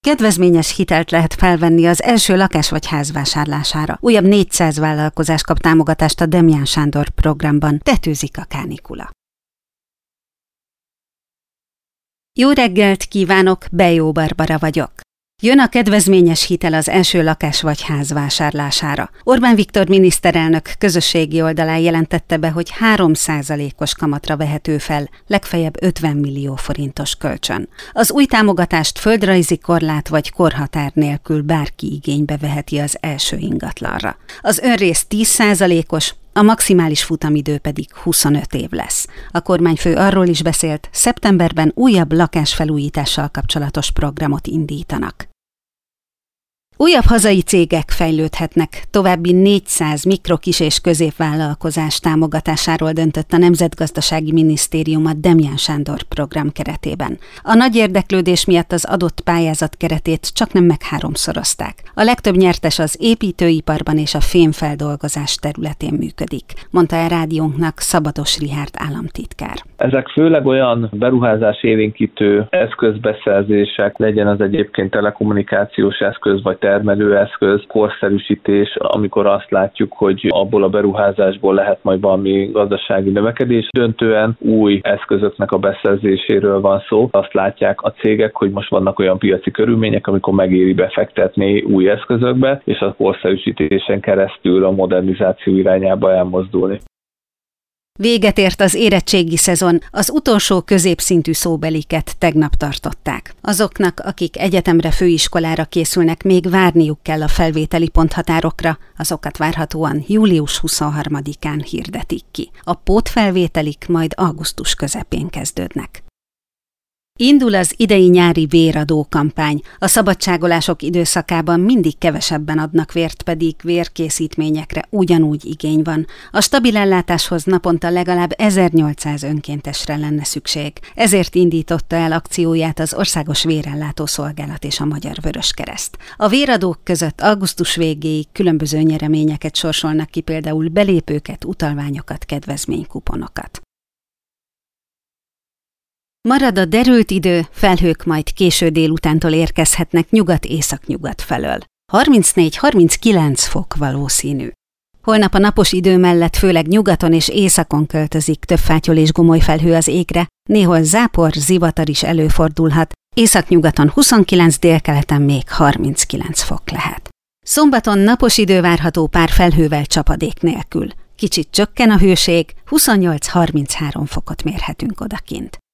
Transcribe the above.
kedvezményes hitelt lehet felvenni az első lakás vagy ház vásárlására. Újabb 400 vállalkozás kap támogatást a Demján Sándor programban. Tetőzik a kánikula. Jó reggelt kívánok, Bejó Barbara vagyok. Jön a kedvezményes hitel az első lakás vagy ház vásárlására. Orbán Viktor miniszterelnök közösségi oldalán jelentette be, hogy 3%-os kamatra vehető fel, legfeljebb 50 millió forintos kölcsön. Az új támogatást földrajzi korlát vagy korhatár nélkül bárki igénybe veheti az első ingatlanra. Az önrész 10%-os, a maximális futamidő pedig 25 év lesz. A kormányfő arról is beszélt, szeptemberben újabb lakásfelújítással kapcsolatos programot indítanak. Újabb hazai cégek fejlődhetnek, további 400 mikro-, kis- és középvállalkozás támogatásáról döntött a Nemzetgazdasági Minisztérium a Demján Sándor program keretében. A nagy érdeklődés miatt az adott pályázat keretét csaknem meg-háromszorozták. A legtöbb nyertes az építőiparban és a fémfeldolgozás területén működik, mondta a rádiónknak Szabados Richárd államtitkár. Ezek főleg olyan beruházás élénkítő eszközbeszerzések, legyen az egyébként telekommunikációs eszköz vagy termelőeszköz, korszerűsítés, amikor azt látjuk, hogy abból a beruházásból lehet majd valami gazdasági növekedés. Döntően új eszközöknek a beszerzéséről van szó. Azt látják a cégek, hogy most vannak olyan piaci körülmények, amikor megéri befektetni új eszközökbe, és a korszerűsítésen keresztül a modernizáció irányába elmozdulni. Véget ért az érettségi szezon, az utolsó középszintű szóbeliket tegnap tartották. Azoknak, akik egyetemre, főiskolára készülnek, még várniuk kell a felvételi ponthatárokra, azokat várhatóan július 23-án hirdetik ki. A pótfelvételik majd augusztus közepén kezdődnek. Indul az idei nyári véradó kampány. A szabadságolások időszakában mindig kevesebben adnak vért, pedig vérkészítményekre ugyanúgy igény van. A stabil ellátáshoz naponta legalább 1800 önkéntesre lenne szükség. Ezért indította el akcióját az Országos Vérellátó Szolgálat és a Magyar Vöröskereszt. A véradók között augusztus végéig különböző nyereményeket sorsolnak ki, például belépőket, utalványokat, kedvezménykuponokat. Marad a derült idő, felhők majd késő délutántól érkezhetnek nyugat-északnyugat felől. 34-39 fok valószínű. Holnap a napos idő mellett főleg nyugaton és északon költözik több fátyol és gomoly felhő az égre, néhol zápor, zivatar is előfordulhat, északnyugaton 29, délkeleten még 39 fok lehet. Szombaton napos idő várható pár felhővel, csapadék nélkül. Kicsit csökken a hőség, 28-33 fokot mérhetünk odakint.